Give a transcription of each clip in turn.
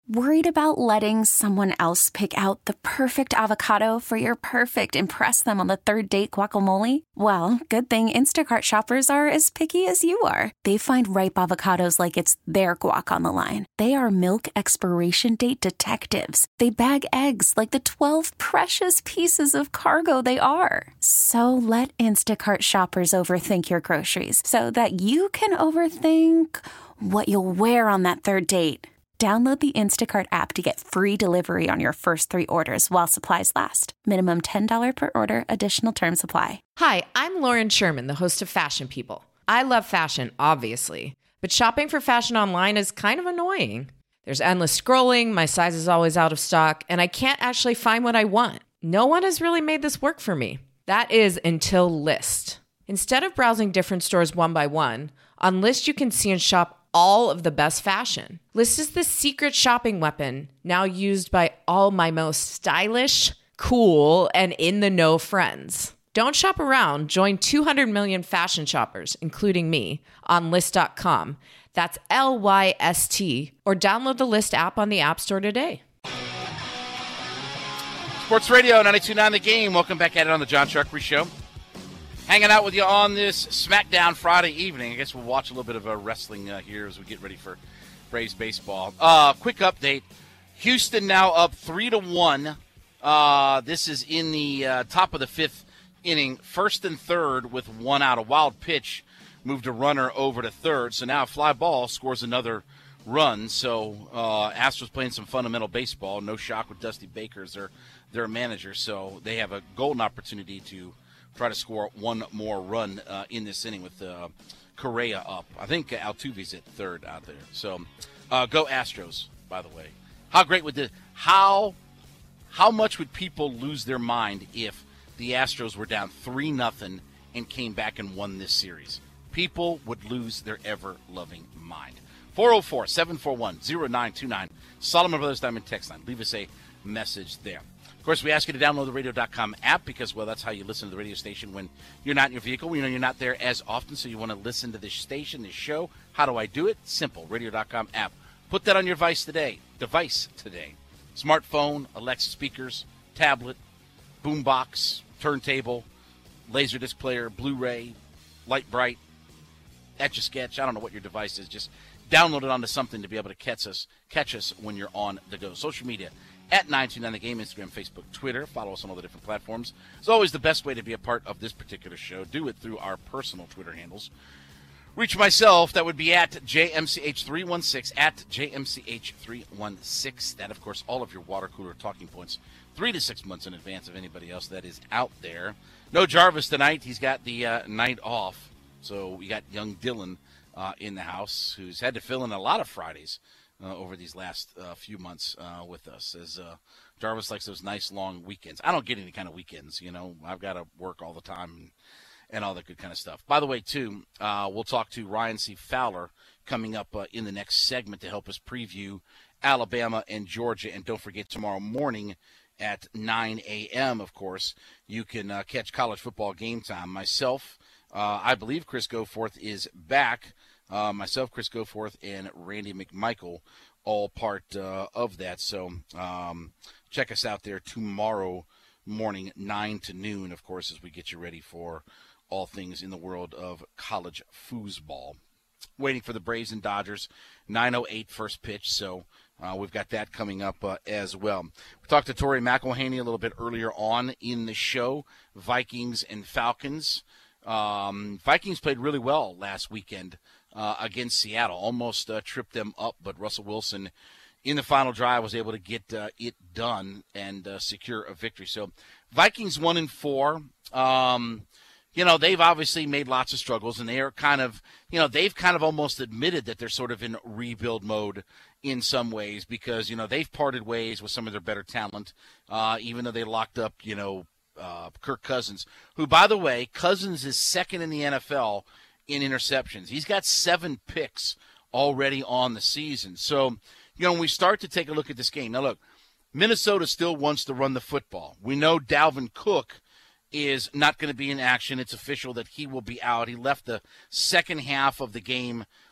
Worried about letting someone else pick out the perfect avocado for your perfect impress them on the third date guacamole? Well, good thing Instacart shoppers are as picky as you are. They find ripe avocados like it's their guac on the line. They are milk expiration date detectives. They bag eggs like the 12 precious pieces of cargo they are. So let Instacart shoppers overthink your groceries so that you can overthink what you'll wear on that third date. Download the Instacart app to get free delivery on your first 3 orders while supplies last. Minimum $10 per order. Additional terms apply. Hi, I'm Lauren Sherman, the host of Fashion People. I love fashion, obviously, but shopping for fashion online is kind of annoying. There's endless scrolling, my size is always out of stock, and I can't actually find what I want. No one has really made this work for me. That is until Lyst. Instead of browsing different stores one by one, on Lyst you can see and shop all of the best fashion. Lyst is the secret shopping weapon now used by all my most stylish, cool, and in-the-know friends. Don't shop around. Join 200 million fashion shoppers, including me, on Lyst.com. That's Lyst, or download the Lyst app on the App Store today. Sports Radio 92.9 The Game. Welcome back at it on the Jon Chuckery Show. Hanging out with you on this SmackDown Friday evening. I guess we'll watch a little bit of wrestling here as we get ready for Braves baseball. Quick update. Houston now up 3-1. This is in the top of the 5th inning. First and third with 1 out. A wild pitch moved a runner over to third. So now a fly ball scores another run. So Astros playing some fundamental baseball. No shock with Dusty Baker as their manager. So they have a golden opportunity to try to score one more run in this inning with Correa up. I think Altuve's at third out there. So go Astros, by the way. How great would this – how much would people lose their mind if the Astros were down 3-0 and came back and won this series? People would lose their ever-loving mind. 404-741-0929. Solomon Brothers Diamond text line. Leave us a message there. Of course, we ask you to download the radio.com app because, well, that's how you listen to the radio station when you're not in your vehicle. You know you're not there as often, so you want to listen to this station, this show. How do I do it? Simple, radio.com app. Put that on your device today. Smartphone, Alexa speakers, tablet, boombox, turntable, Laserdisc player, Blu-ray, Light Bright, Etch-a-Sketch. I don't know what your device is. Just download it onto something to be able to catch us when you're on the go. Social media. At 929 The Game, Instagram, Facebook, Twitter. Follow us on all the different platforms. It's always the best way to be a part of this particular show. Do it through our personal Twitter handles. Reach myself, that would be at JMCH316, at JMCH316. That, of course, all of your water cooler talking points 3 to 6 months in advance of anybody else that is out there. No Jarvis tonight. He's got the night off. So we got young Dylan in the house, who's had to fill in a lot of Fridays over these last few months with us, as Jarvis likes those nice long weekends. I don't get any kind of weekends, you know. I've got to work all the time and all that good kind of stuff. By the way, too, we'll talk to Ryan C. Fowler coming up in the next segment to help us preview Alabama and Georgia. And don't forget, tomorrow morning at 9 a.m., of course, you can catch college football Game Time. Myself, I believe Chris Goforth is back. Myself, Chris Goforth, and Randy McMichael, all part of that. So check us out there tomorrow morning, 9 to noon, of course, as we get you ready for all things in the world of college foosball. Waiting for the Braves and Dodgers, 9:08 first pitch. So we've got that coming up as well. We talked to Tori McElhaney a little bit earlier on in the show. Vikings and Falcons. Vikings played really well last weekend against Seattle. Almost tripped them up, but Russell Wilson in the final drive was able to get it done and secure a victory. So Vikings 1-4. You know, they've obviously made lots of struggles, and they are kind of, you know, they've kind of almost admitted that they're sort of in rebuild mode in some ways because, you know, they've parted ways with some of their better talent, even though they locked up, you know, Kirk Cousins, who, by the way, Cousins is second in the NFL in interceptions. He's got 7 picks already on the season. So, you know, when we start to take a look at this game, now look, Minnesota still wants to run the football. We know Dalvin Cook is not going to be in action. It's official that he will be out. He left the second half of the game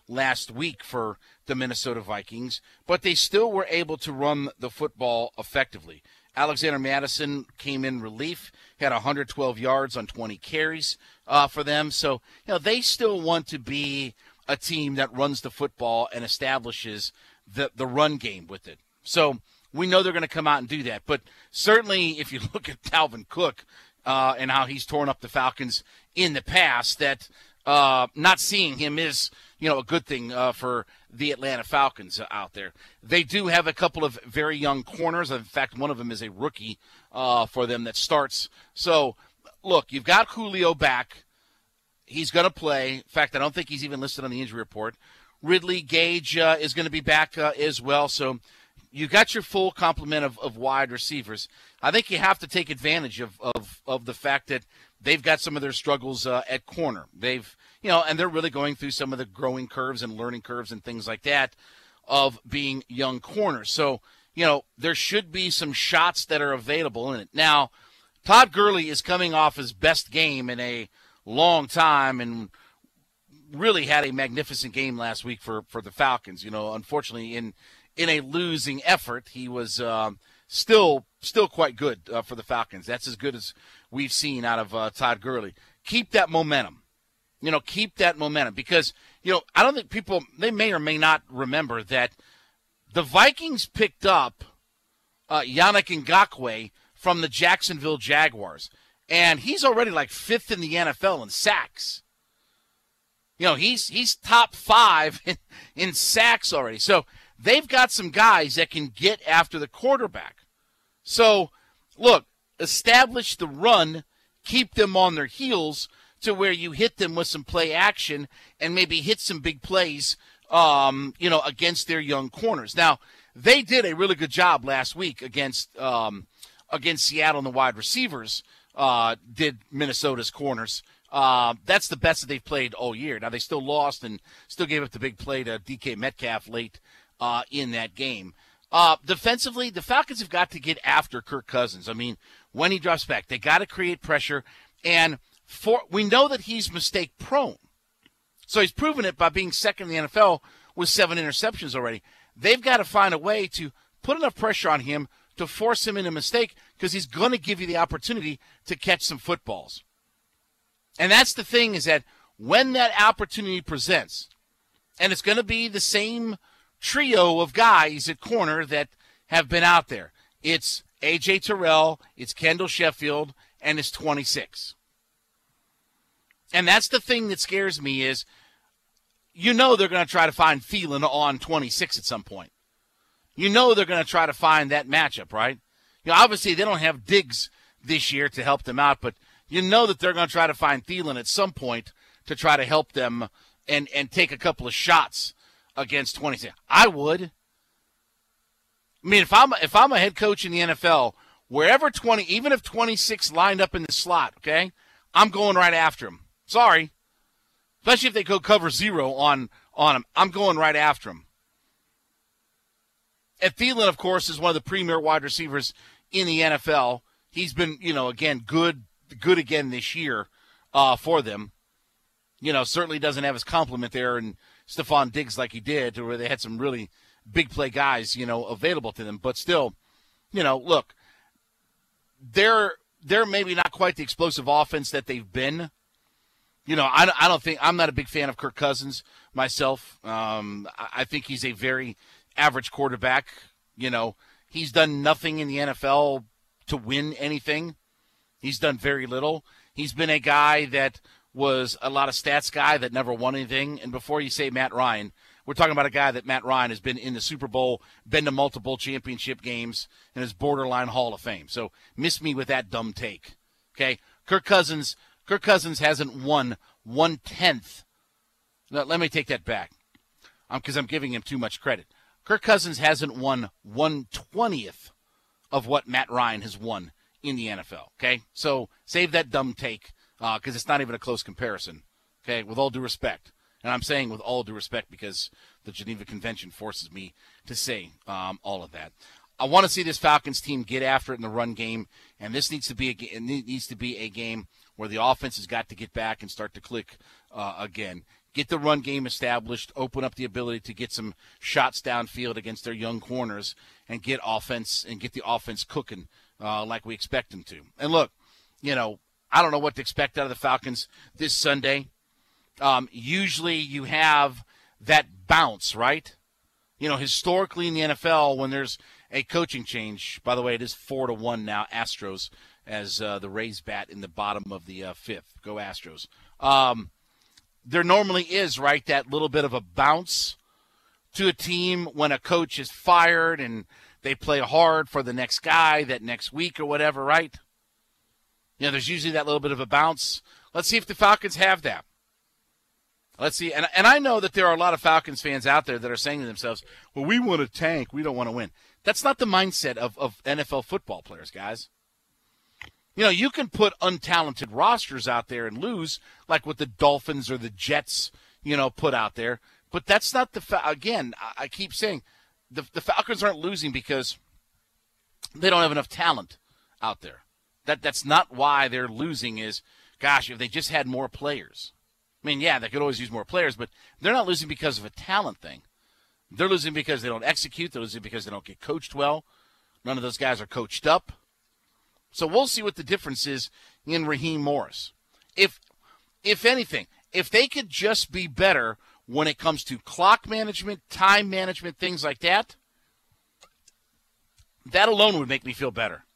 last week for the Minnesota Vikings, but they still were able to run the football effectively. Alexander Mattison came in relief, had 112 yards on 20 carries for them. So, they still want to be a team that runs the football and establishes the run game with it. So we know they're going to come out and do that. But certainly if you look at Dalvin Cook and how he's torn up the Falcons in the past, that not seeing him is, a good thing for the Atlanta Falcons out there. They do have a couple of very young corners. In fact, one of them is a rookie for them that starts. So, look, you've got Julio back. He's going to play. In fact, I don't think he's even listed on the injury report. Ridley Gage is going to be back as well. So you got your full complement of wide receivers. I think you have to take advantage of the fact that they've got some of their struggles at corner. They've, and they're really going through some of the growing curves and learning curves and things like that of being young corners. So, there should be some shots that are available in it. Now, Todd Gurley is coming off his best game in a long time and really had a magnificent game last week for the Falcons. Unfortunately, in a losing effort, he was still quite good for the Falcons. That's as good as we've seen out of Todd Gurley. Keep that momentum. Keep that momentum because, I don't think people, they may or may not remember that the Vikings picked up Yannick Ngakoue from the Jacksonville Jaguars, and he's already like 5th in the NFL in sacks. He's top 5 in sacks already. So they've got some guys that can get after the quarterback. So, look, establish the run, keep them on their heels to where you hit them with some play action and maybe hit some big plays, against their young corners. Now, they did a really good job last week against Seattle and the wide receivers, did Minnesota's corners. That's the best that they've played all year. Now, they still lost and still gave up the big play to DK Metcalf late in that game. Defensively, the Falcons have got to get after Kirk Cousins. I mean, when he drops back, they got to create pressure. And we know that he's mistake-prone. So he's proven it by being second in the NFL with 7 interceptions already. They've got to find a way to put enough pressure on him to force him into a mistake because he's going to give you the opportunity to catch some footballs. And that's the thing, is that when that opportunity presents, and it's going to be the same trio of guys at corner that have been out there. It's A.J. Terrell, it's Kendall Sheffield, and it's 26. And that's the thing that scares me is, they're going to try to find Thielen on 26 at some point. They're going to try to find that matchup, right? Obviously they don't have Diggs this year to help them out, but that they're going to try to find Thielen at some point to try to help them and take a couple of shots against 26. I would. I mean, if I'm a head coach in the NFL, wherever even if 26 lined up in the slot, okay, I'm going right after him. Sorry. Especially if they go cover 0 on him. I'm going right after him. And Thielen, of course, is one of the premier wide receivers in the NFL. He's been, again, good again this year for them. Certainly doesn't have his complement there and Stephon Diggs like he did, where they had some really big play guys, available to them. But still, look, they're maybe not quite the explosive offense that they've been. I don't think – I'm not a big fan of Kirk Cousins myself. I think he's a very average quarterback. He's done nothing in the NFL to win anything. He's done very little. He's been a guy that was a lot of stats guy that never won anything. And before you say Matt Ryan, we're talking about a guy that Matt Ryan has been in the Super Bowl, been to multiple championship games, and is borderline Hall of Fame. So miss me with that dumb take. Okay? Kirk Cousins hasn't won 1/10. No, let me take that back because I'm giving him too much credit. Kirk Cousins hasn't won 1/20th of what Matt Ryan has won in the NFL, okay? So save that dumb take because it's not even a close comparison, okay, with all due respect. And I'm saying with all due respect because the Geneva Convention forces me to say all of that. I want to see this Falcons team get after it in the run game, and this needs to be a game where the offense has got to get back and start to click again. get the run game established, open up the ability to get some shots downfield against their young corners, and get the offense cooking like we expect them to. And look, I don't know what to expect out of the Falcons this Sunday. Usually you have that bounce, right? Historically in the NFL, when there's a coaching change, by the way, it is 4-1 now, Astros, as the Rays bat in the bottom of the fifth. Go Astros. There normally is, right, that little bit of a bounce to a team when a coach is fired and they play hard for the next guy that next week or whatever, right? There's usually that little bit of a bounce. Let's see if the Falcons have that. Let's see. And I know that there are a lot of Falcons fans out there that are saying to themselves, well, we want to tank. We don't want to win. That's not the mindset of NFL football players, guys. You can put untalented rosters out there and lose, like what the Dolphins or the Jets, put out there. But that's not again, I keep saying, the Falcons aren't losing because they don't have enough talent out there. That's not why they're losing is, gosh, if they just had more players. I mean, yeah, they could always use more players, but they're not losing because of a talent thing. They're losing because they don't execute. They're losing because they don't get coached well. None of those guys are coached up. So we'll see what the difference is in Raheem Morris. If anything, if they could just be better when it comes to clock management, time management, things like that, that alone would make me feel better.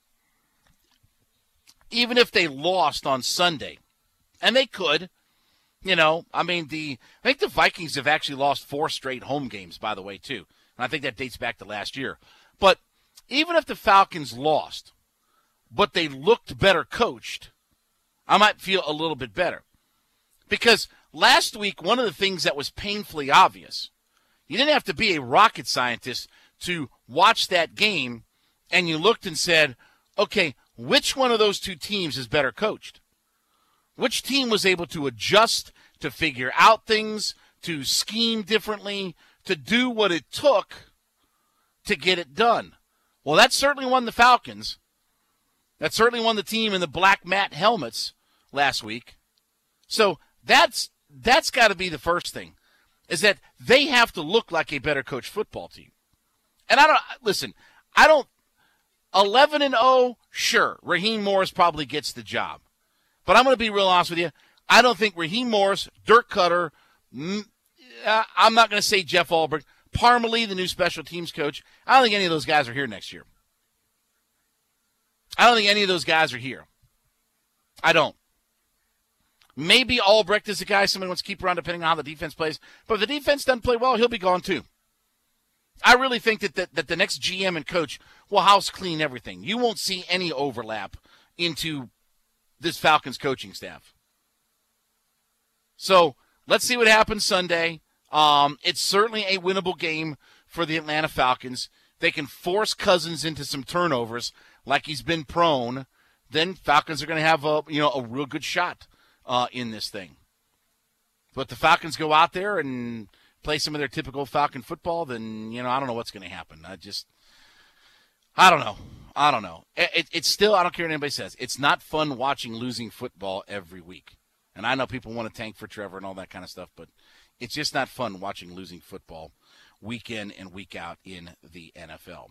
Even if they lost on Sunday, and they could, I think the Vikings have actually lost 4 straight home games, by the way, too. And I think that dates back to last year. But even if the Falcons lost, but they looked better coached, I might feel a little bit better. Because last week, one of the things that was painfully obvious, you didn't have to be a rocket scientist to watch that game, and you looked and said, okay, which one of those two teams is better coached? Which team was able to adjust, to figure out things, to scheme differently, to do what it took to get it done? Well, that certainly won the Falcons. That certainly won the team in the black mat helmets last week. So that's got to be the first thing, is that they have to look like a better coached football team. And 11-0, sure, Raheem Morris probably gets the job. But I'm going to be real honest with you. I don't think Raheem Morris, Dirk Cutter, I'm not going to say Jeff Ulbrich, Parmalee, the new special teams coach, I don't think any of those guys are here next year. I don't think any of those guys are here. I don't. Maybe Albrecht is a guy somebody wants to keep around depending on how the defense plays. But if the defense doesn't play well, he'll be gone too. I really think that the next GM and coach will house clean everything. You won't see any overlap into this Falcons coaching staff. So let's see what happens Sunday. It's certainly a winnable game for the Atlanta Falcons. They can force Cousins into some turnovers like he's been prone. Then Falcons are going to have a real good shot in this thing. But the Falcons go out there and play some of their typical Falcon football, then, I don't know what's going to happen. I don't know. It's still, I don't care what anybody says, it's not fun watching losing football every week. And I know people want to tank for Trevor and all that kind of stuff, but it's just not fun watching losing football week in and week out in the NFL.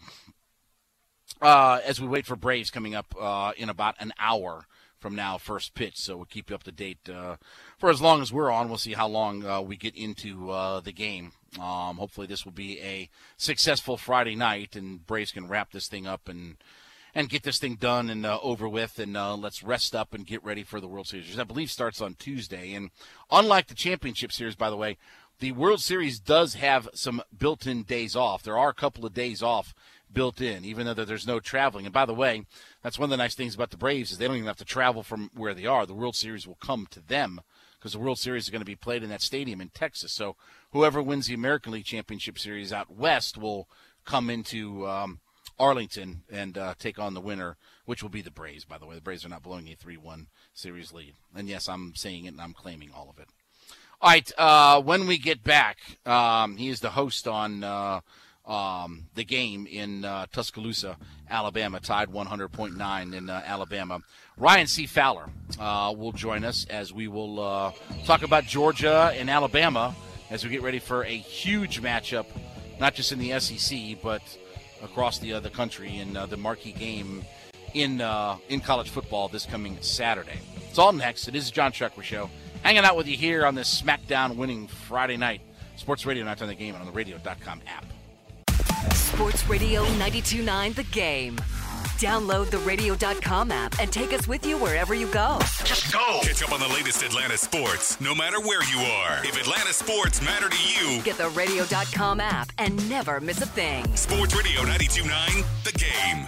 As we wait for Braves coming up in about an hour from now, first pitch. So we'll keep you up to date for as long as we're on. We'll see how long we get into the game. Hopefully this will be a successful Friday night, and Braves can wrap this thing up and get this thing done and over with, and let's rest up and get ready for the World Series, which I believe starts on Tuesday. And unlike the Championship Series, by the way, the World Series does have some built-in days off. There are a couple of days off built in, even though there's no traveling. And by the way, that's one of the nice things about the Braves is they don't even have to travel from where they are. The World Series will come to them because the World Series is going to be played in that stadium in Texas. So whoever wins the American League Championship Series out west will come into Arlington and take on the winner, which will be the Braves, by the way. The Braves are not blowing a 3-1 series lead. And, yes, I'm saying it and I'm claiming all of it. All right, when we get back, he is the host on the game in Tuscaloosa, Alabama, tied 100.9 in Alabama. Ryan C. Fowler will join us as we will talk about Georgia and Alabama as we get ready for a huge matchup, not just in the SEC, but across the country in the marquee game in college football this coming Saturday. It's all next. It is the John Chuckery Show. Hanging out with you here on this SmackDown winning Friday night. Sports Radio 9 on the Game and on the radio.com app. Sports Radio 92.9 The Game. Download the radio.com app and take us with you wherever you go. Just go. Catch up on the latest Atlanta sports, no matter where you are. If Atlanta sports matter to you, get the radio.com app and never miss a thing. Sports Radio 92.9 The Game.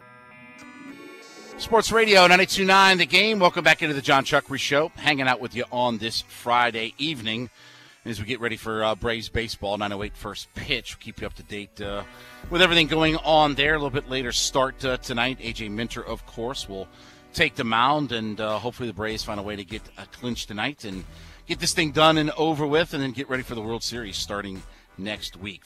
Sports Radio 92.9 The Game. Welcome back into the John Chuckery Show. Hanging out with you on this Friday evening as we get ready for Braves baseball. 9:08 first pitch. We'll keep you up to date with everything going on there. A little bit later start tonight. A.J. Minter, of course, will take the mound, and hopefully the Braves find a way to get a clinch tonight and get this thing done and over with, and then get ready for the World Series starting next week.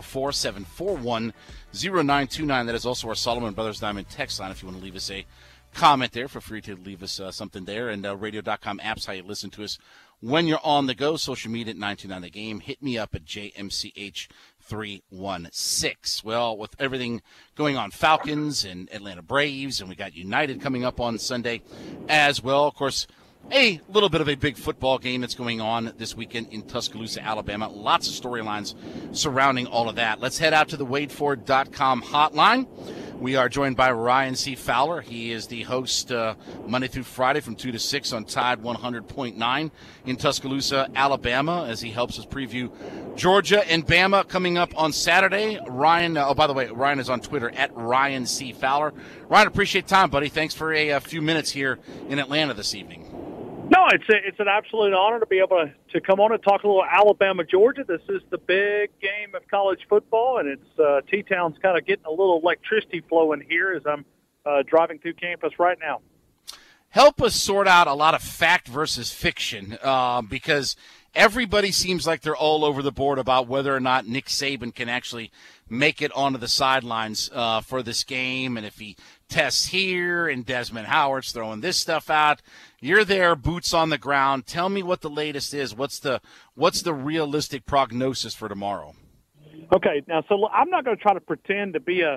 404-741-0929. That is also our Solomon Brothers Diamond text line. If you want to leave us a comment there, feel free to leave us something there. And radio.com apps, how you listen to us when you're on the go. Social media at 929 The Game. Hit me up at JMCH316. Well, with everything going on, Falcons and Atlanta Braves, and we got United coming up on Sunday as well. Of course, a little bit of a big football game that's going on this weekend in Tuscaloosa, Alabama. Lots of storylines surrounding all of that. Let's head out to the WadeFord.com hotline. We are joined by Ryan C. Fowler. He is the host Monday through Friday from 2 to 6 on Tide 100.9 in Tuscaloosa, Alabama, as he helps us preview Georgia and Bama coming up on Saturday. Ryan, by the way, Ryan is on Twitter at Ryan C. Fowler. Ryan, appreciate time, buddy. Thanks for a few minutes here in Atlanta this evening. No, it's an absolute honor to be able to come on and talk a little Alabama, Georgia. This is the big game of college football, and it's T-Town's kind of getting a little electricity flowing here as I'm driving through campus right now. Help us sort out a lot of fact versus fiction because everybody seems like they're all over the board about whether or not Nick Saban can actually make it onto the sidelines for this game, and if he tests here and Desmond Howard's throwing this stuff out. You're there, boots on the ground. Tell me what the latest is. What's the realistic prognosis for tomorrow? Okay, now so I'm not going to try to pretend to be a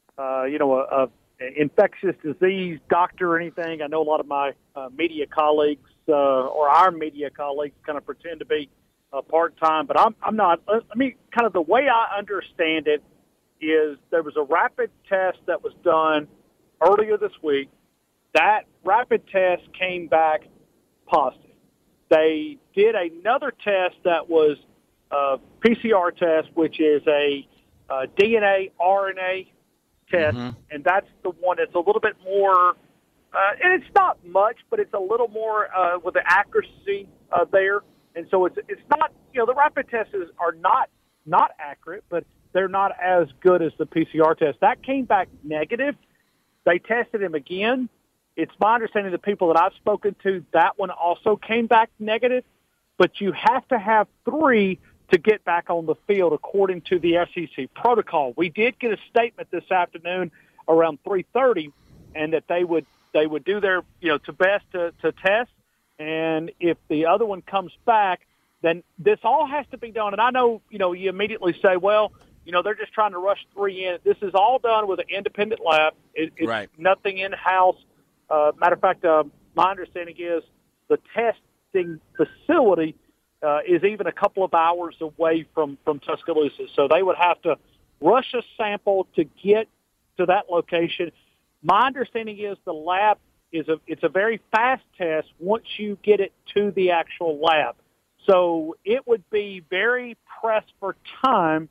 infectious disease doctor or anything. I know a lot of my media colleagues or our media colleagues kind of pretend to be part-time, but I'm not. I mean, kind of the way I understand it is there was a rapid test that was done earlier this week. That rapid test came back positive. They did another test that was a PCR test, which is a DNA, RNA test, and that's the one that's a little bit more, and it's not much, but it's a little more with the accuracy there. And so it's not, the rapid tests are not accurate, but they're not as good as the PCR test. That came back negative. They tested him again. It's my understanding the people that I've spoken to, that one also came back negative, but you have to have 3 to get back on the field according to the SEC protocol. We did get a statement this afternoon around 3:30, and that they would do their to best to test, and if the other one comes back, then this all has to be done. And I know you immediately say, well, they're just trying to rush 3 in. This is all done with an independent lab. It's right. Nothing in-house. Matter of fact, my understanding is the testing facility is even a couple of hours away from Tuscaloosa. So they would have to rush a sample to get to that location. My understanding is the lab it's a very fast test once you get it to the actual lab. So it would be very pressed for time,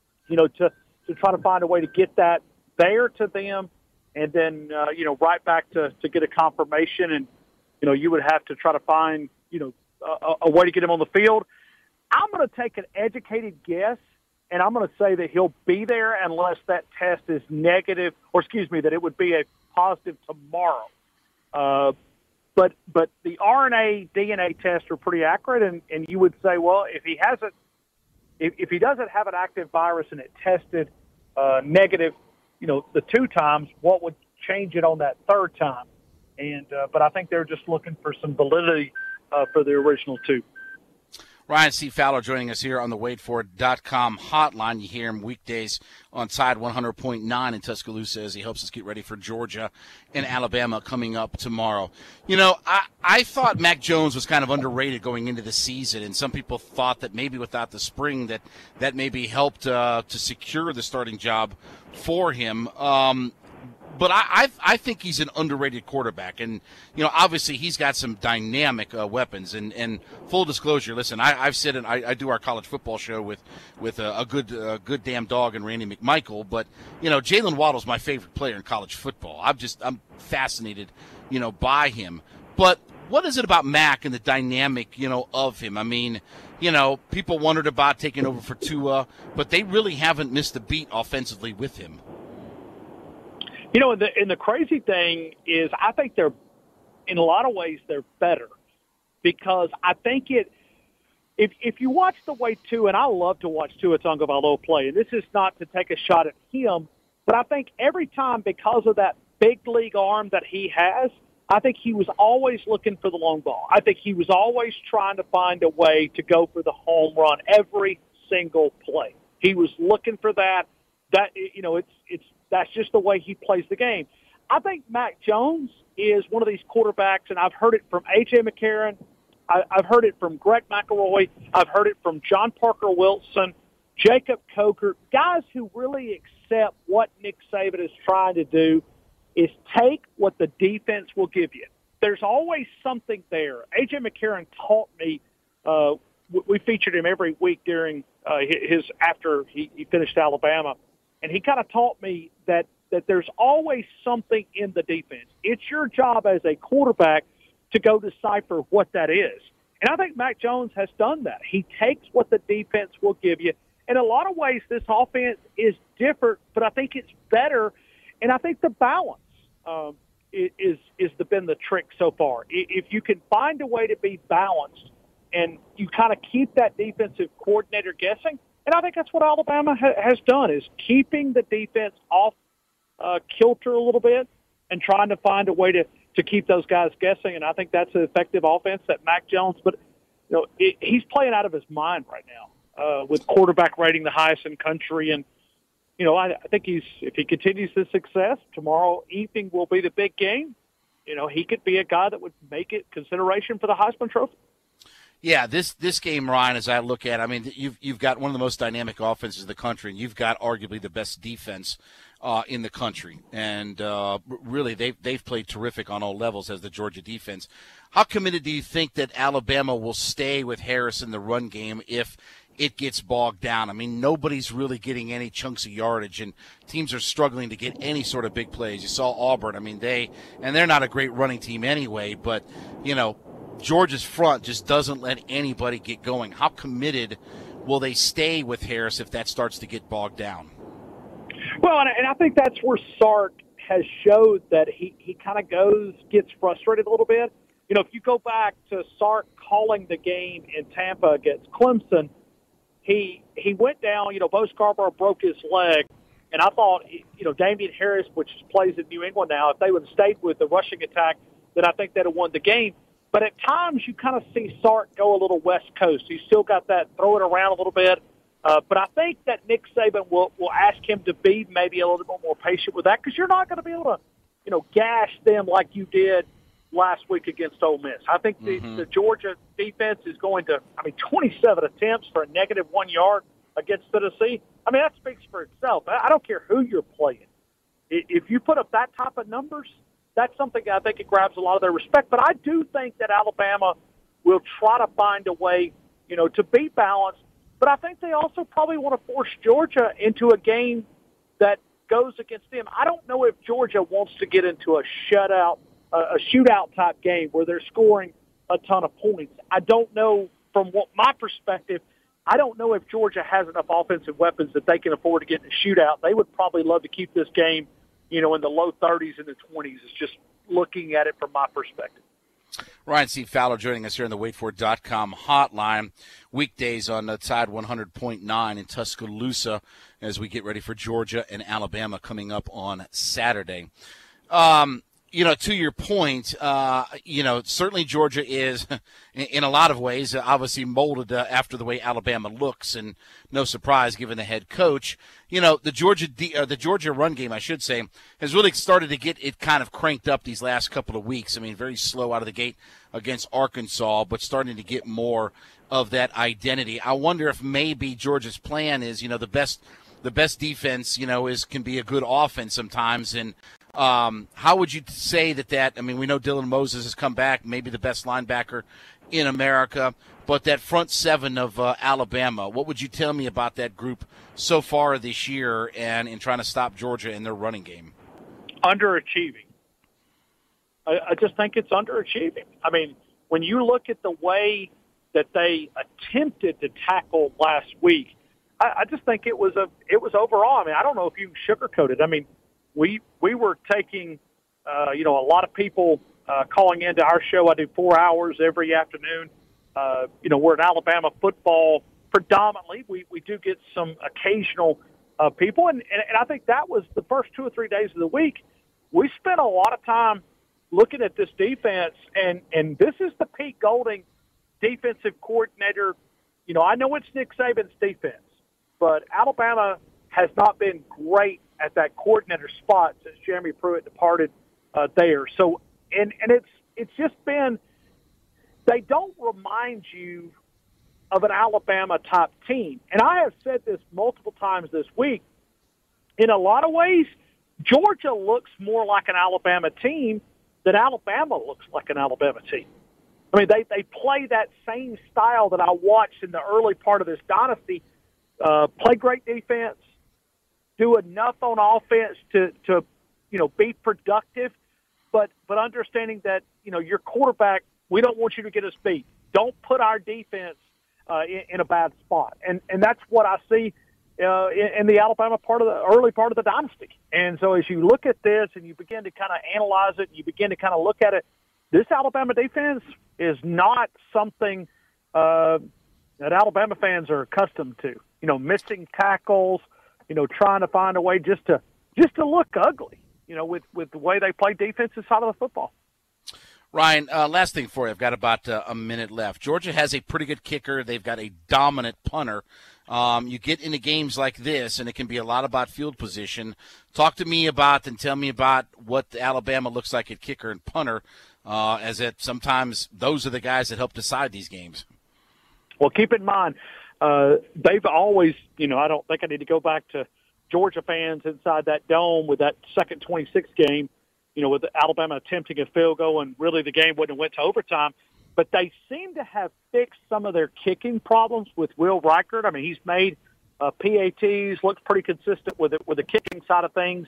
to try to find a way to get that there to them, and then, right back to get a confirmation. And, you would have to try to find, a way to get him on the field. I'm going to take an educated guess, and I'm going to say that he'll be there unless that test is negative, that it would be a positive tomorrow. But the RNA, DNA tests are pretty accurate, and you would say, well, if he hasn't if he doesn't have an active virus and it tested negative, the 2 times, what would change it on that 3rd time? And but I think they're just looking for some validity for the original 2. Ryan C. Fowler joining us here on the WadeFord.com hotline. You hear him weekdays on Tide 100.9 in Tuscaloosa as he helps us get ready for Georgia and Alabama coming up tomorrow. I thought Mac Jones was kind of underrated going into the season, and some people thought that maybe without the spring that maybe helped to secure the starting job for him. But I think he's an underrated quarterback. And, obviously he's got some dynamic weapons. And full disclosure, listen, I've said it, I do our college football show with a good damn dog and Randy McMichael. But, Jalen Waddle's my favorite player in college football. I'm fascinated, by him. But what is it about Mac and the dynamic, of him? I mean, people wondered about taking over for Tua, but they really haven't missed a beat offensively with him. And the crazy thing is I think they're, in a lot of ways, they're better because I think if you watch the way Tua, and I love to watch Tua Tagovailoa play, and this is not to take a shot at him, but I think every time because of that big league arm that he has, I think he was always looking for the long ball. I think he was always trying to find a way to go for the home run every single play. He was looking for that. That's just the way he plays the game. I think Mac Jones is one of these quarterbacks, and I've heard it from A.J. McCarron. I've heard it from Greg McElroy. I've heard it from John Parker Wilson, Jacob Coker, guys who really accept what Nick Saban is trying to do is take what the defense will give you. There's always something there. A.J. McCarron taught me, we featured him every week during after he finished Alabama, and he kind of taught me that there's always something in the defense. It's your job as a quarterback to go decipher what that is. And I think Mac Jones has done that. He takes what the defense will give you. In a lot of ways, this offense is different, but I think it's better. And I think the balance is been the trick so far. If you can find a way to be balanced and you kind of keep that defensive coordinator guessing, and I think that's what Alabama has done, is keeping the defense off kilter a little bit and trying to find a way to keep those guys guessing. And I think that's an effective offense that Mac Jones, but he's playing out of his mind right now with quarterback rating the highest in country. And, I think if he continues this success, tomorrow evening will be the big game. He could be a guy that would make it consideration for the Heisman Trophy. Yeah, this game, Ryan, as I look at it, I mean, you've got one of the most dynamic offenses in the country, and you've got arguably the best defense in the country. And really, they've played terrific on all levels as the Georgia defense. How committed do you think that Alabama will stay with Harris in the run game if it gets bogged down? I mean, nobody's really getting any chunks of yardage, and teams are struggling to get any sort of big plays. You saw Auburn. I mean, they're not a great running team anyway, but, Georgia's front just doesn't let anybody get going. How committed will they stay with Harris if that starts to get bogged down? Well, and I think that's where Sark has showed that he kind of gets frustrated a little bit. If you go back to Sark calling the game in Tampa against Clemson, he went down, Bo Scarborough broke his leg, and I thought, Damian Harris, which plays in New England now, if they would have stayed with the rushing attack, then I think they'd have won the game. But at times you kind of see Sark go a little West Coast. He's still got that throw it around a little bit. But I think that Nick Saban will ask him to be maybe a little bit more patient with that because you're not going to be able to, gash them like you did last week against Ole Miss. I think the Georgia defense is going to, 27 attempts for a negative 1 yard against Tennessee. That speaks for itself. I don't care who you're playing. If you put up that type of numbers, that's something I think it grabs a lot of their respect. But I do think that Alabama will try to find a way, to be balanced. But I think they also probably want to force Georgia into a game that goes against them. I don't know if Georgia wants to get into a shootout type game where they're scoring a ton of points. I don't know from my perspective. I don't know if Georgia has enough offensive weapons that they can afford to get in a shootout. They would probably love to keep this game in the low 30s and the 20s, is just looking at it from my perspective. Ryan C. Fowler joining us here on the waitfor.com hotline. Weekdays on Tide 100.9 in Tuscaloosa as we get ready for Georgia and Alabama coming up on Saturday. To your point, certainly Georgia is, in a lot of ways, obviously molded after the way Alabama looks, and no surprise given the head coach. The Georgia run game, I should say, has really started to get it kind of cranked up these last couple of weeks. I mean, very slow out of the gate against Arkansas, but starting to get more of that identity. I wonder if maybe Georgia's plan is, the best defense, can be a good offense sometimes, and how would you say that? I mean, we know Dylan Moses has come back, maybe the best linebacker in America, but that front seven of Alabama, what would you tell me about that group so far this year and in trying to stop Georgia in their running game? Underachieving. I just think it's underachieving. I mean, when you look at the way that they attempted to tackle last week, I just think it was overall. I mean, I don't know if you can sugarcoat it. I mean, we were taking, a lot of people calling into our show. I do 4 hours every afternoon. We're in Alabama football predominantly. We do get some occasional people, and I think that was the first 2 or 3 days of the week. We spent a lot of time looking at this defense, and this is the Pete Golding defensive coordinator. I know it's Nick Saban's defense, but Alabama has not been great at that coordinator spot since Jeremy Pruitt departed there. So, and it's just been, they don't remind you of an Alabama type team. And I have said this multiple times this week. In a lot of ways, Georgia looks more like an Alabama team than Alabama looks like an Alabama team. I mean, they play that same style that I watched in the early part of this dynasty, play great defense, do enough on offense to be productive, but understanding that, your quarterback, we don't want you to get us beat. Don't put our defense in a bad spot. And that's what I see in the Alabama early part of the dynasty. And so as you look at this and you begin to kind of analyze it, you begin to kind of look at it, this Alabama defense is not something that Alabama fans are accustomed to. Missing tackles, trying to find a way just to look ugly, with the way they play defensive side of the football. Ryan, last thing for you. I've got about a minute left. Georgia has a pretty good kicker. They've got a dominant punter. You get into games like this, and it can be a lot about field position. Talk to me about and tell me about what Alabama looks like at kicker and punter, as that sometimes those are the guys that help decide these games. Well, keep in mind, they've always, I don't think I need to go back to Georgia fans inside that dome with that second 26 game, with Alabama attempting a field goal, and really the game wouldn't have went to overtime. But they seem to have fixed some of their kicking problems with Will Reichert. I mean, he's made PATs, looks pretty consistent with it, with the kicking side of things.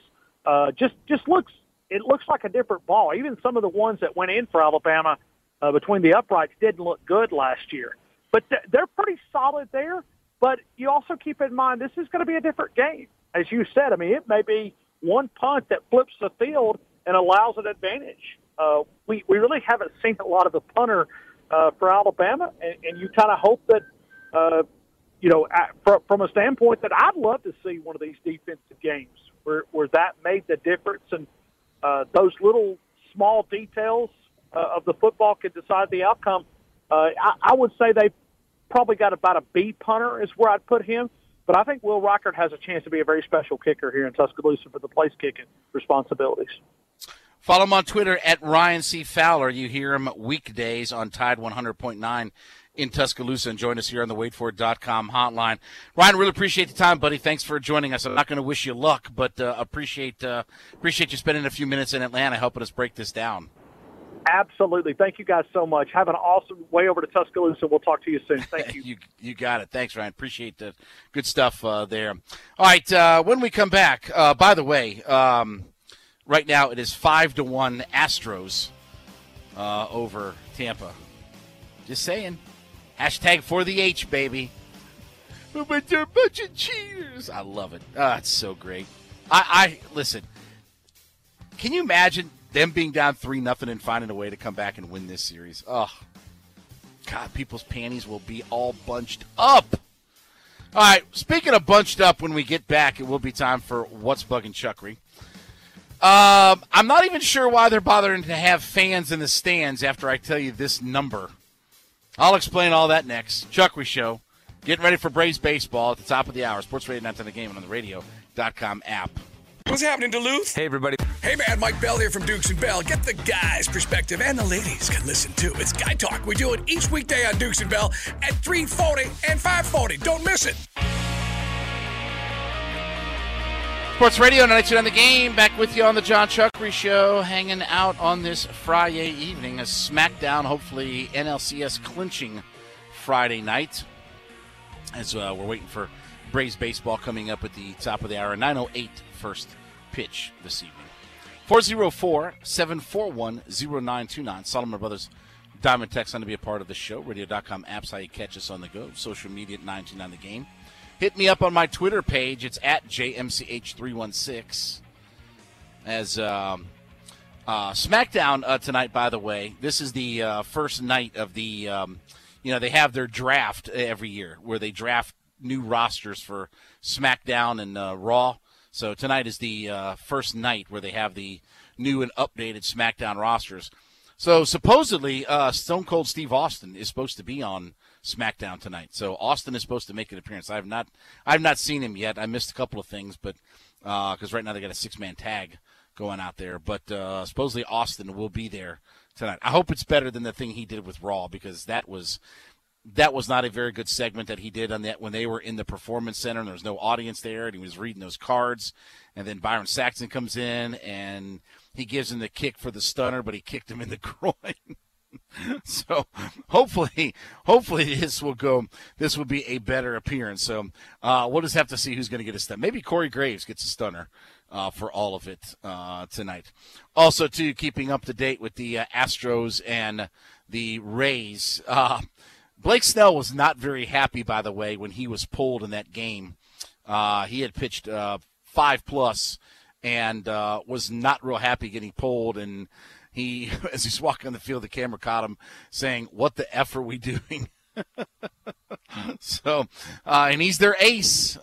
It looks like a different ball. Even some of the ones that went in for Alabama between the uprights didn't look good last year. But they're pretty solid there. But you also keep in mind this is going to be a different game. As you said, I mean, it may be one punt that flips the field and allows an advantage. We really haven't seen a lot of the punter for Alabama, and you kind of hope that, from a standpoint that I'd love to see one of these defensive games where that made the difference, and those little small details of the football could decide the outcome. I would say they've probably got about a B punter is where I'd put him, but I think Will Reichert has a chance to be a very special kicker here in Tuscaloosa for the place kicking responsibilities. Follow him on Twitter at Ryan C. Fowler. You hear him weekdays on Tide 100.9 in Tuscaloosa, and join us here on the waitfor.com hotline. Ryan, really appreciate the time, buddy. Thanks for joining us. I'm not going to wish you luck, but appreciate you spending a few minutes in Atlanta helping us break this down. Absolutely. Thank you guys so much. Have an awesome way over to Tuscaloosa. We'll talk to you soon. Thank you. You got it. Thanks, Ryan. Appreciate the good stuff there. All right, when we come back, by the way, right now it is 5-1 Astros over Tampa. Just saying. Hashtag for the H, baby. But they're a bunch of cheaters. I love it. It's so great. I listen. Can you imagine them being down 3-0 and finding a way to come back and win this series. Oh, God, people's panties will be all bunched up. All right, speaking of bunched up, when we get back, it will be time for What's Bugging Chuckery. I'm not even sure why they're bothering to have fans in the stands after I tell you this number. I'll explain all that next. Chuckery Show. Getting ready for Braves baseball at the top of the hour. Sports Radio 910 The Game and on the radio.com app. What's happening, Duluth? Hey, everybody. Hey, man, Mike Bell here from Dukes and Bell. Get the guys' perspective, and the ladies can listen, too. It's Guy Talk. We do it each weekday on Dukes and Bell at 3:40 and 5:40. Don't miss it. Sports Radio 929 The Game. Back with you on the John Chuckery Show. Hanging out on this Friday evening. A SmackDown, hopefully NLCS clinching Friday night. As we're waiting for Braves baseball coming up at the top of the hour. 9:08 first pitch this evening. 404-741-0929. Solomon Brothers Diamond Text on to be a part of the show. Radio.com apps, how you catch us on the go. Social media at 929 The Game. Hit me up on my Twitter page. It's at JMCH316. As SmackDown tonight, by the way, this is the first night of the, they have their draft every year where they draft new rosters for SmackDown and Raw. So tonight is the first night where they have the new and updated SmackDown rosters. So supposedly Stone Cold Steve Austin is supposed to be on SmackDown tonight. So Austin is supposed to make an appearance. I've not seen him yet. I missed a couple of things, but because right now they got a 6-man tag going out there. But supposedly Austin will be there tonight. I hope it's better than the thing he did with Raw, because that was not a very good segment that he did on that when they were in the Performance Center and there was no audience there and he was reading those cards. And then Byron Saxton comes in and he gives him the kick for the stunner, but he kicked him in the groin. So hopefully this will be a better appearance. So we'll just have to see who's going to get a stunner. Maybe Corey Graves gets a stunner for all of it tonight. Also, too, keeping up to date with the Astros and the Rays. Blake Snell was not very happy, by the way, when he was pulled in that game. He had pitched 5+ and was not real happy getting pulled. And he, as he's walking on the field, the camera caught him saying, "What the F are we doing?" So, and he's their ace.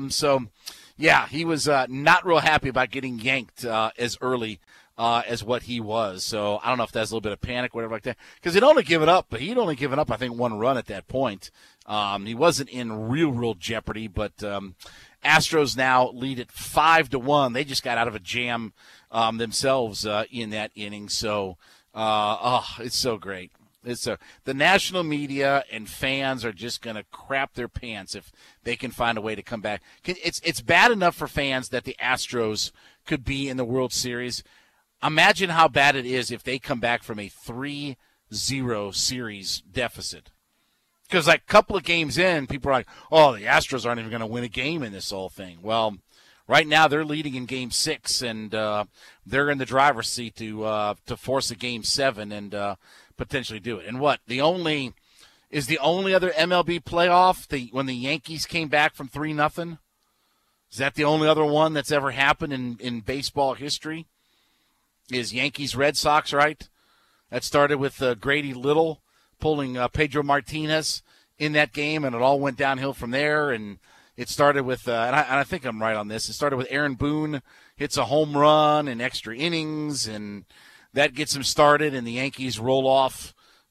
Yeah, he was not real happy about getting yanked as early as what he was. So I don't know if that's a little bit of panic, whatever like that, because he'd only given up, I think, 1 run at that point. He wasn't in real jeopardy, but Astros now lead at 5-1. They just got out of a jam themselves in that inning. So, it's so great. The national media and fans are just going to crap their pants if they can find a way to come back. It's bad enough for fans that the Astros could be in the World Series. Imagine how bad it is if they come back from a 3-0 series deficit. Because like a couple of games in, people are like, "Oh, the Astros aren't even going to win a game in this whole thing." Well, right now they're leading in Game 6, and they're in the driver's seat to force a Game 7 and potentially do it. And what the only other MLB playoff when the Yankees came back from 3-0? Is that the only other one that's ever happened in baseball history? Is Yankees Red Sox, right? That started with Grady Little pulling Pedro Martinez in that game, and it all went downhill from there. And it started with, and I think I'm right on this, it started with Aaron Boone hits a home run in extra innings, and that gets them started, and the Yankees roll off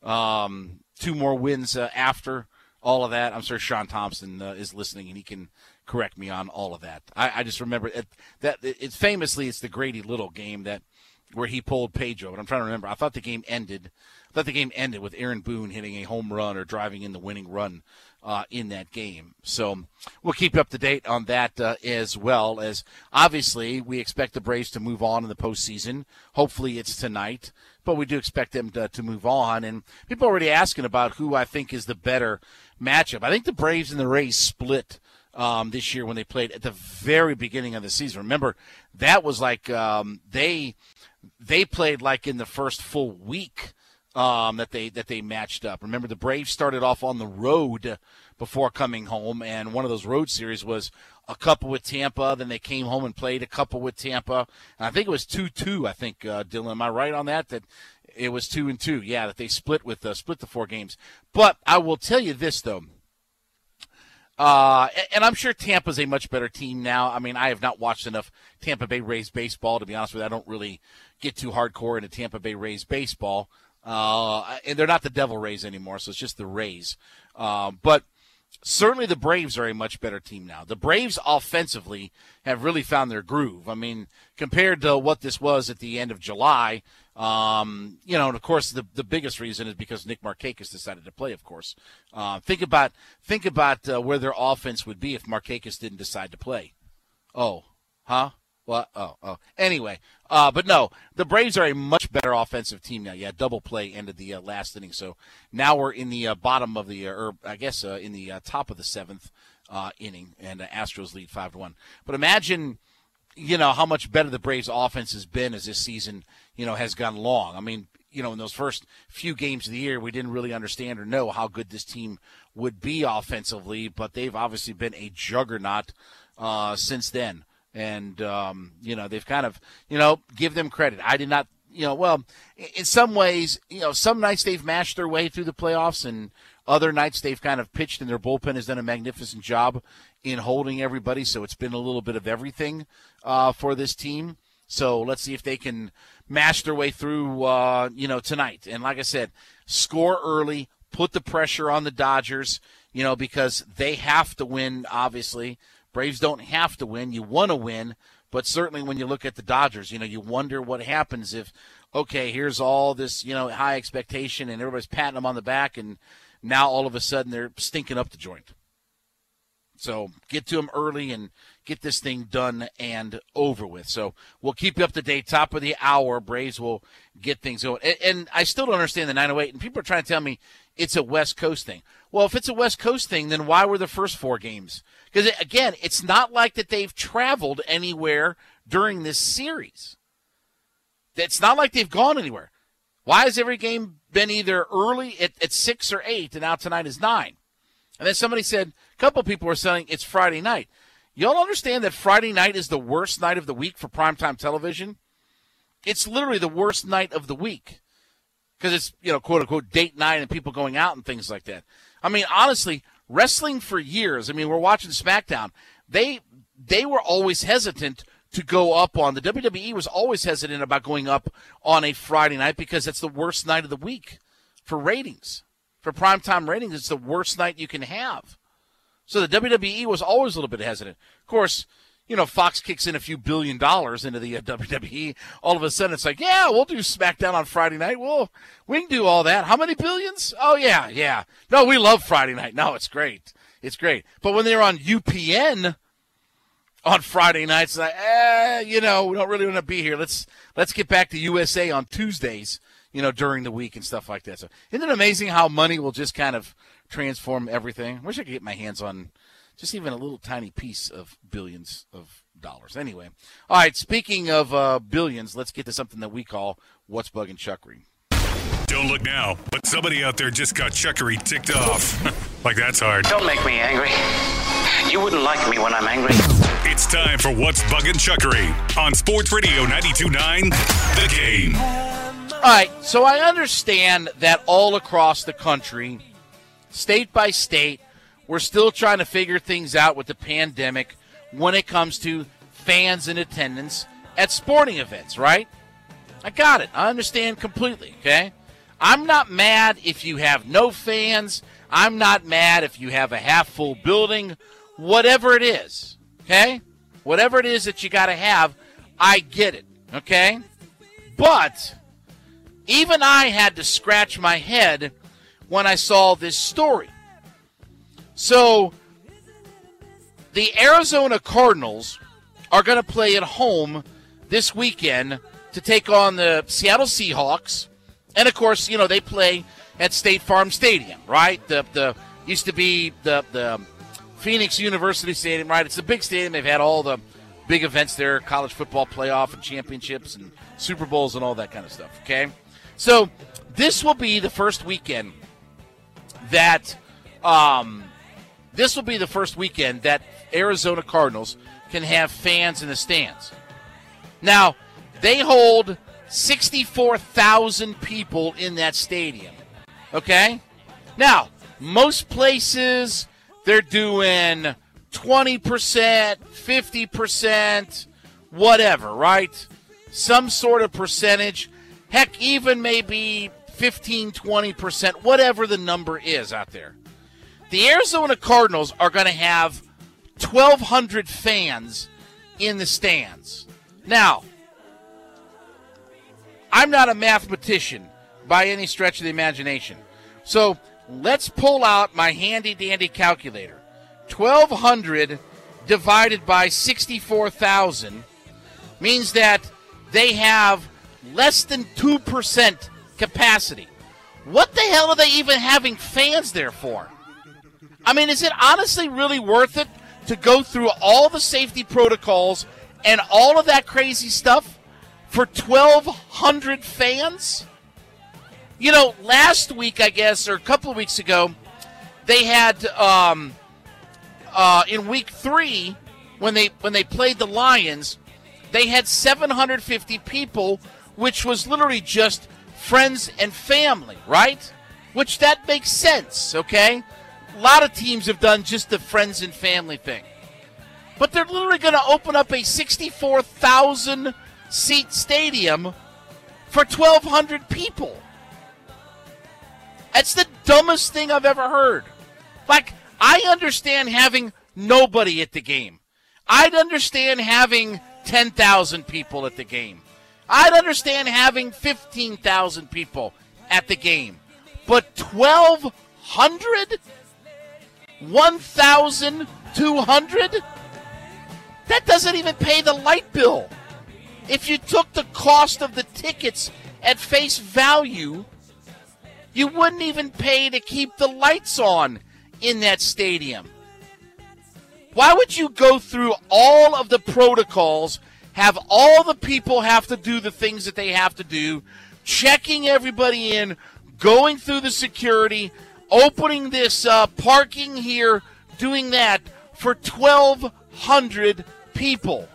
2 more wins after all of that. I'm sure Sean Thompson is listening, and he can correct me on all of that. I just remember that it's famously it's the Grady Little game where he pulled Pedro, but I'm trying to remember. I thought the game ended with Aaron Boone hitting a home run or driving in the winning run in that game. So we'll keep you up to date on that as well. As obviously we expect the Braves to move on in the postseason. Hopefully it's tonight, but we do expect them to move on. And people are already asking about who I think is the better matchup. I think the Braves and the Rays split this year when they played at the very beginning of the season. Remember, that was like they played like in the first full week that they matched up. Remember, the Braves started off on the road before coming home, and one of those road series was a couple with Tampa. Then they came home and played a couple with Tampa. And I think it was 2-2. I think Dylan, am I right on that? That it was 2-2. Yeah, that they split the 4 games. But I will tell you this though. And I'm sure Tampa's a much better team now. I mean, I have not watched enough Tampa Bay Rays baseball, to be honest with you. I don't really get too hardcore into Tampa Bay Rays baseball. And they're not the Devil Rays anymore, so it's just the Rays. But certainly the Braves are a much better team now. The Braves offensively have really found their groove. I mean, compared to what this was at the end of July, and of course the biggest reason is because Nick Markakis decided to play, of course. Think about where their offense would be if Markakis didn't decide to play. Oh, huh? What? Oh. Anyway, but no, the Braves are a much better offensive team now. Yeah, double play ended the last inning. So now we're in the bottom of the, in the top of the 7th inning, and Astros lead 5-1. But imagine, how much better the Braves offense has been as this season, has gone long. I mean, in those first few games of the year, we didn't really understand or know how good this team would be offensively, but they've obviously been a juggernaut since then. And, they've kind of, give them credit. I did not, in some ways, some nights they've mashed their way through the playoffs, and other nights they've kind of pitched, and their bullpen has done a magnificent job in holding everybody. So it's been a little bit of everything for this team. So let's see if they can mash their way through, tonight. And like I said, score early, put the pressure on the Dodgers, because they have to win, obviously. Braves don't have to win. You want to win, but certainly when you look at the Dodgers, you wonder what happens if, okay, here's all this, high expectation and everybody's patting them on the back, and now all of a sudden they're stinking up the joint. So get to them early and get this thing done and over with. So we'll keep you up to date. Top of the hour, Braves will get things going. And I still don't understand the 908, and people are trying to tell me it's a West Coast thing. Well, if it's a West Coast thing, then why were the first 4 games? Because, again, it's not like that they've traveled anywhere during this series. It's not like they've gone anywhere. Why has every game been either early at 6 or 8, and now tonight is 9? And then somebody said, a couple people were saying it's Friday night. Y'all understand that Friday night is the worst night of the week for primetime television? It's literally the worst night of the week. Because it's, quote-unquote, date night and people going out and things like that. I mean, honestly, wrestling for years, we're watching SmackDown. They were always hesitant to go up on, the WWE was always hesitant about going up on a Friday night because that's the worst night of the week for ratings. For primetime ratings, it's the worst night you can have. So the WWE was always a little bit hesitant. Of course, Fox kicks in a few $1 billion into the WWE. All of a sudden, it's like, yeah, we'll do SmackDown on Friday night. Well, we can do all that. How many billions? Oh, yeah. No, we love Friday night. No, it's great. It's great. But when they're on UPN on Friday nights, it's like, we don't really want to be here. Let's get back to USA on Tuesdays, during the week and stuff like that. So isn't it amazing how money will just kind of transform everything? I wish I could get my hands on just even a little tiny piece of billions of dollars. Anyway, all right, speaking of billions, let's get to something that we call What's Bugging Chuckery. Don't look now, but somebody out there just got Chuckery ticked off. Like that's hard. Don't make me angry. You wouldn't like me when I'm angry. It's time for What's Bugging Chuckery on Sports Radio 92.9 The Game. All right, so I understand that all across the country, state by state, we're still trying to figure things out with the pandemic when it comes to fans in attendance at sporting events, right? I got it. I understand completely, okay? I'm not mad if you have no fans. I'm not mad if you have a half-full building. Whatever it is, okay? Whatever it is that you got to have, I get it, okay? But even I had to scratch my head when I saw this story. So, the Arizona Cardinals are going to play at home this weekend to take on the Seattle Seahawks. And, of course, they play at State Farm Stadium, right? The used to be the Phoenix University Stadium, right? It's a big stadium. They've had all the big events there, college football playoff and championships and Super Bowls and all that kind of stuff, okay? So this will be the first weekend that Arizona Cardinals can have fans in the stands. Now, they hold 64,000 people in that stadium. Okay? Now, most places, they're doing 20%, 50%, whatever, right? Some sort of percentage. Heck, even maybe 15, 20%, whatever the number is out there. The Arizona Cardinals are going to have 1,200 fans in the stands. Now, I'm not a mathematician by any stretch of the imagination. So let's pull out my handy-dandy calculator. 1,200 divided by 64,000 means that they have less than 2% capacity. What the hell are they even having fans there for? I mean, is it honestly really worth it to go through all the safety protocols and all of that crazy stuff for 1,200 fans? You know, last week, I guess, or a couple of weeks ago, they had in week 3 when they played the Lions, they had 750 people, which was literally just friends and family, right? Which that makes sense, okay? A lot of teams have done just the friends and family thing. But they're literally going to open up a 64,000-seat stadium for 1,200 people. That's the dumbest thing I've ever heard. Like, I understand having nobody at the game. I'd understand having 10,000 people at the game. I'd understand having 15,000 people at the game. But 1,200? 1,200? That doesn't even pay the light bill. If you took the cost of the tickets at face value, you wouldn't even pay to keep the lights on in that stadium. Why would you go through all of the protocols, have all the people have to do the things that they have to do, checking everybody in, going through the security, opening this parking here, doing that for 1,200 people?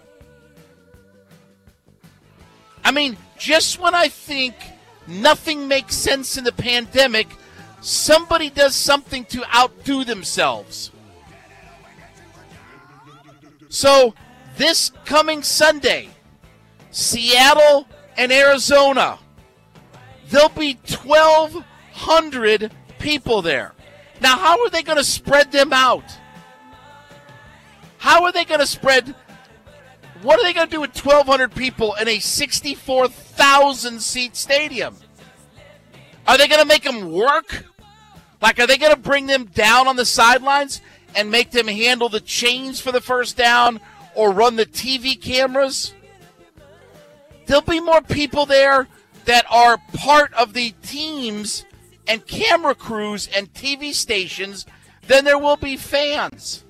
I mean, just when I think nothing makes sense in the pandemic, somebody does something to outdo themselves. So, this coming Sunday, Seattle and Arizona, there'll be 1,200 people there. Now, how are they going to spread them out? How are they going to spread? What are they going to do with 1,200 people in a 64,000-seat stadium? Are they going to make them work? Like, are they going to bring them down on the sidelines and make them handle the chains for the first down or run the TV cameras? There'll be more people there that are part of the teams and camera crews and TV stations than there will be fans.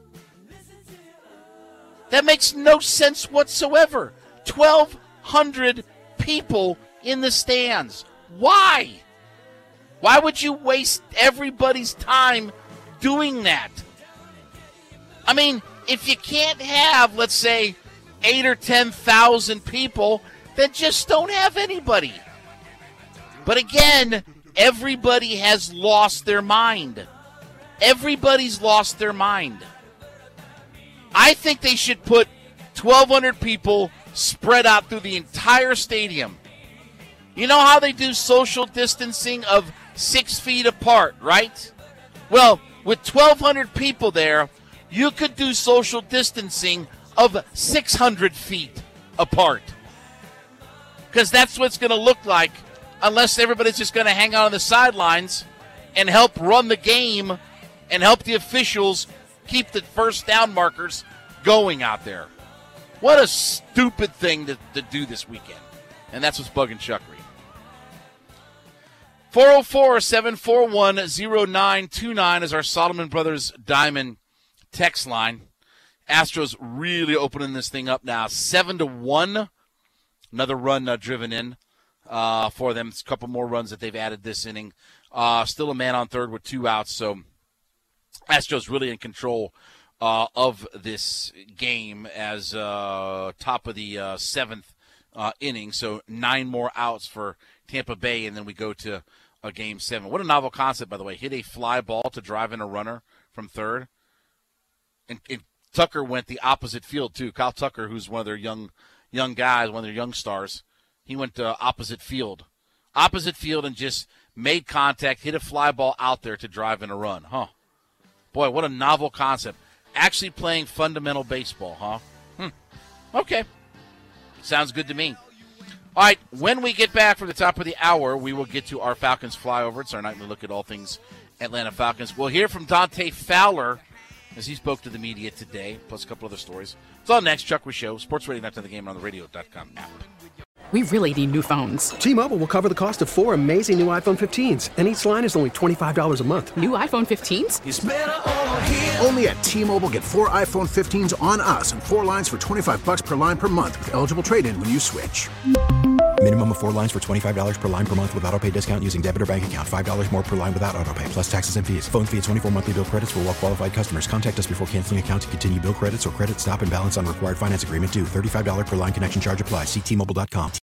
That makes no sense whatsoever. 1,200 people in the stands. Why? Why would you waste everybody's time doing that? I mean, if you can't have, let's say, 8,000 or 10,000 people, then just don't have anybody. But again, everybody has lost their mind. Everybody's lost their mind. I think they should put 1,200 people spread out through the entire stadium. You know how they do social distancing of 6 feet apart, right? Well, with 1,200 people there, you could do social distancing of 600 feet apart. Because that's what it's going to look like unless everybody's just going to hang out on the sidelines and help run the game and help the officials keep the first down markers going out there. What a stupid thing to do this weekend. And that's what's bugging Chuck Reed. 404-741-0929 is our Solomon Brothers Diamond text line. Astros really opening this thing up now. 7-1. Another run driven in. for them. It's a couple more runs that they've added this inning. Still a man on third with 2 outs, so Astros really in control of this game as top of the 7th inning. So 9 more outs for Tampa Bay, and then we go to a Game 7. What a novel concept, by the way. Hit a fly ball to drive in a runner from third. And Tucker went the opposite field, too. Kyle Tucker, who's one of their young guys, one of their young stars, he went to opposite field. Opposite field and just made contact, hit a fly ball out there to drive in a run. Boy, what a novel concept. Actually playing fundamental baseball, Okay. Sounds good to me. All right, when we get back from the top of the hour, we will get to our Falcons flyover. It's our nightly look at all things Atlanta Falcons. We'll hear from Dante Fowler as he spoke to the media today, plus a couple other stories. It's all next. Chuck Show, Sports Radio, Night of the Game on the radio.com app. We really need new phones. T-Mobile will cover the cost of 4 amazing new iPhone 15s, and each line is only $25 a month. New iPhone 15s? It's better over here. Only at T-Mobile, get 4 iPhone 15s on us and 4 lines for $25 per line per month with eligible trade-in when you switch. Minimum of 4 lines for $25 per line per month with autopay discount using debit or bank account. $5 more per line without autopay, plus taxes and fees. Phone fee at 24 monthly bill credits for well-qualified customers. Contact us before canceling account to continue bill credits or credit stop and balance on required finance agreement due. $35 per line connection charge applies. See T-Mobile.com.